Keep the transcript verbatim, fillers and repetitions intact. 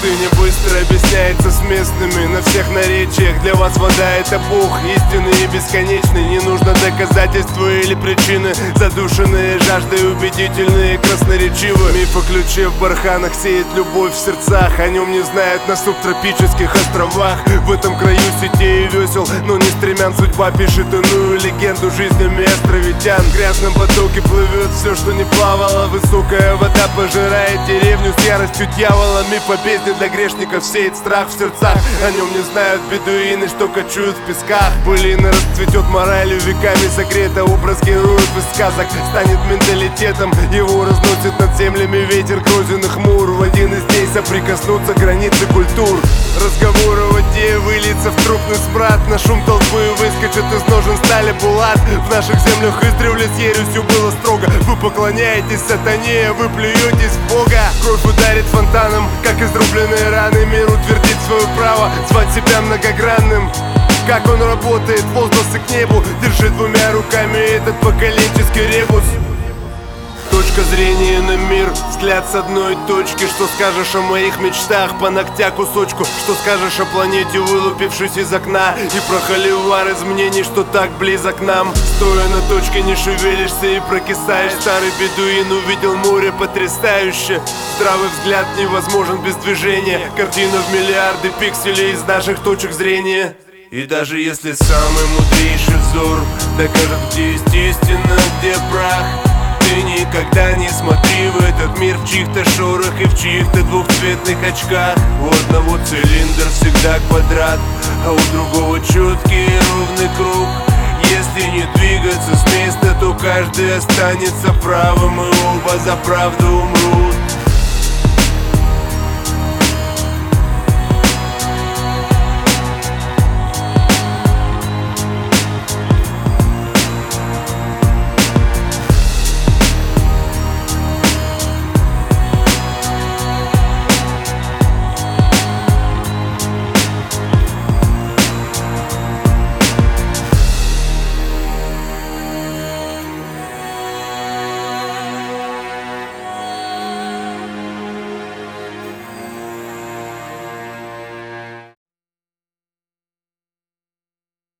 пустыне быстро объясняется с местными на всех наречиях. Для вас вода — это Бог, истинный и бесконечный. Не нужно доказательства или причины, задушенные жаждой, убедительные, красноречивы. Миф о ключе в барханах сеет любовь в сердцах. О нем не знают на субтропических островах. В этом краю сетей и весел, но не стремян, судьба пишет иную легенду жизнями островитян. В грязном потоке плывет все, что не плавало. Высокая вода пожирает деревню с яростью дьявола. Миф о бездне для грешников сеет страх в сердцах. О нем не знают бедуины, что кочуют в песках. Пылина расцветет моралью, веками согрета. Образ героев из сказок станет менталитетом. Его разносит над землями ветер грозенных мур. В один из дней соприкоснутся границы культур. Разговор о воде выльется в трупный смрад. На шум толпы выскочит из ножен стали булат. В наших землях издревле с ересью было строго. Вы поклоняетесь сатане, вы плюетесь в Бога. Кровь ударит фонтаном, как изрубленные раны. Мир утвердит свое право звать себя многогранным. Как он работает, воздался к небу, держит двумя руками этот поколенческий ребус. Точка зрения на мир, взгляд с одной точки. Что скажешь о моих мечтах, по ногтя кусочку? Что скажешь о планете, вылупившись из окна? И про холивар из мнений, что так близок к нам? Стоя на точке не шевелишься и прокисаешь. Старый бедуин увидел море потрясающе. Здравый взгляд невозможен без движения. Картина в миллиарды пикселей из наших точек зрения. И даже если самый мудрейший взор докажет, где есть истина, где прах, ты никогда не смотри в этот мир в чьих-то шорах и в чьих-то двухцветных очках. У одного цилиндр всегда квадрат, а у другого четкий и ровный круг. Если не двигаться с места, то каждый останется правым, и оба за правду умрут.